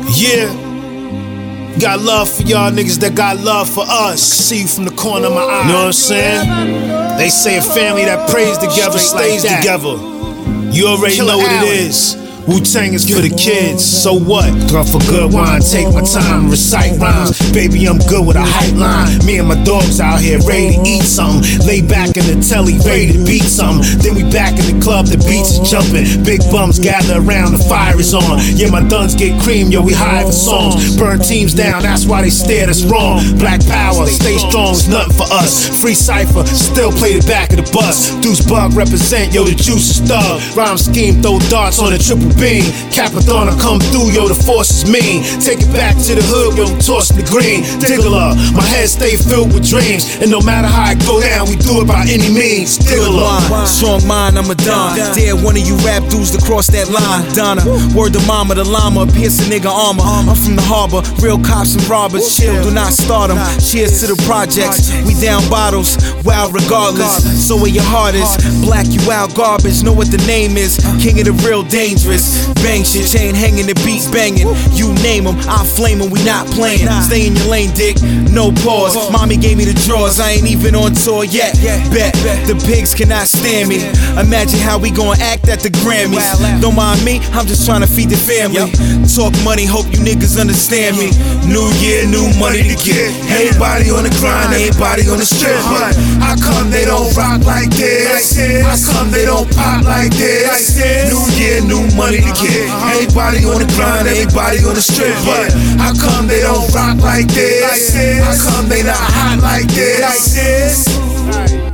Yeah. Got love for y'all niggas that got love for us. See you from the corner of my eye. Know what I'm saying? They say a family that prays together stays together. You already know what it is. Wu-Tang is for the kids, so what? Draw for good wine, take my time, recite rhymes. Baby, I'm good with a hype line. Me and my dogs out here ready to eat something. Lay back in the telly, ready to beat something. Then we back in the club, the beats is jumping. Big bums gather around, the fire is on. Yeah, my duns get cream, yo, we high for songs. Burn teams down, that's why they stare, that's wrong. Black power, stay strong, is nothing for us. Free cypher, still play the back of the bus. Deuce Bug represent, yo, the juice is thug. Rhyme scheme, throw darts on a triple beam. Capadonna come through, yo, the force is mean. Take it back to the hood, yo, toss the green. Diggler, my head stay filled with dreams. And no matter how I go down, we do it by any means. Diggler. Strong mind, I'm a don. Dare one of you rap dudes to cross that line. Donna, word to mama, the llama, pierce a nigga armor. I'm from the harbor, real cops and robbers. Chill, do not start them. Cheers to the projects. We down bottles, wild regardless. So where your heart is, black you out garbage. Know what the name is, king of the real dangerous. Bang shit, chain hanging, the beats banging. You name them, I flame them, we not playing. Stay in your lane, dick, no pause. Mommy gave me the drawers, I ain't even on tour yet. Bet, the pigs cannot stand me. Imagine how we gon' act at the Grammys. Don't mind me, I'm just trying to feed the family. Talk money, hope you niggas understand me. New year, new money to get. Everybody on the grind, everybody on the strip. But how come they don't rock like this? How come they don't pop like this? New year, new money to get. Everybody on the grind, everybody on the strip. But how come they don't rock like this? How come they not hot like this?